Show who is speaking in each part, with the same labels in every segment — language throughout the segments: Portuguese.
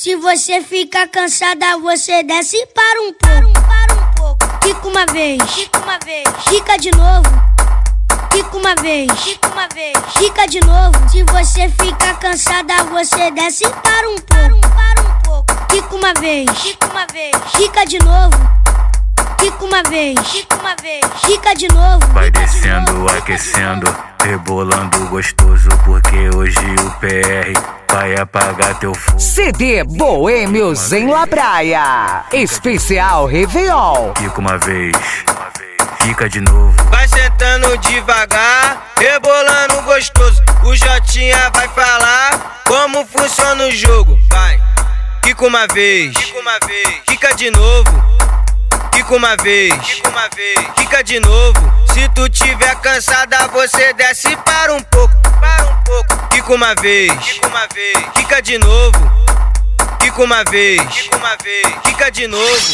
Speaker 1: Se você ficar cansada, você desce e para um pouco. Quica uma vez, quica de novo. Quica uma vez, quica de novo. Se você ficar cansada, você desce e para um pouco. Quica uma vez, quica de novo. Quica uma vez, quica de novo.
Speaker 2: Vai descendo, aquecendo, rebolando gostoso, porque hoje o PR vai apagar teu fogo.
Speaker 3: CD Boêmios em La Praia, especial Réveillon.
Speaker 2: Quica uma vez, quica de novo.
Speaker 4: Vai sentando devagar, rebolando gostoso. O Jotinha vai falar como funciona o jogo. Vai, quica uma vez, quica de novo. Quica uma vez, quica de novo. Se tu tiver cansada, você desce para um pouco. Quica uma vez, quica de novo. Quica uma vez, quica de novo.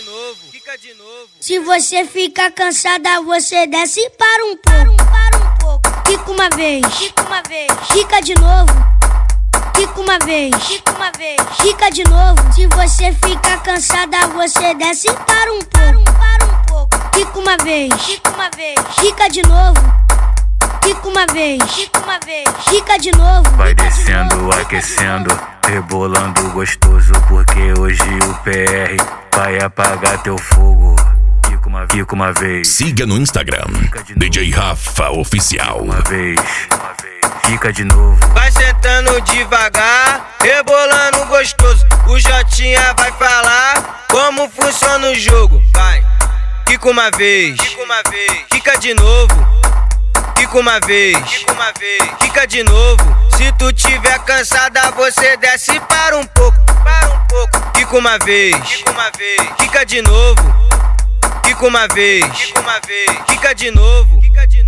Speaker 1: Se você ficar cansada, você desce e para um pouco. Quica uma vez, quica de novo. Quica uma vez, quica de novo. Se você ficar cansada, você desce e para um pouco. Quica uma vez, quica de novo. Quica uma vez, quica de novo.
Speaker 2: Vai descendo, aquecendo, rebolando gostoso, porque hoje o PR vai apagar teu fogo. Quica uma vez.
Speaker 5: Siga no Instagram, DJ Rafa Oficial.
Speaker 2: Uma vez, quica de novo.
Speaker 4: Vai sentando devagar, rebolando gostoso. O Jotinha vai falar como funciona o jogo. Vai, quica uma vez, quica de novo. Quica uma vez, quica de novo. Se tu tiver cansada, você desce para um pouco. Quica uma vez, quica de novo. Quica uma vez, quica de novo.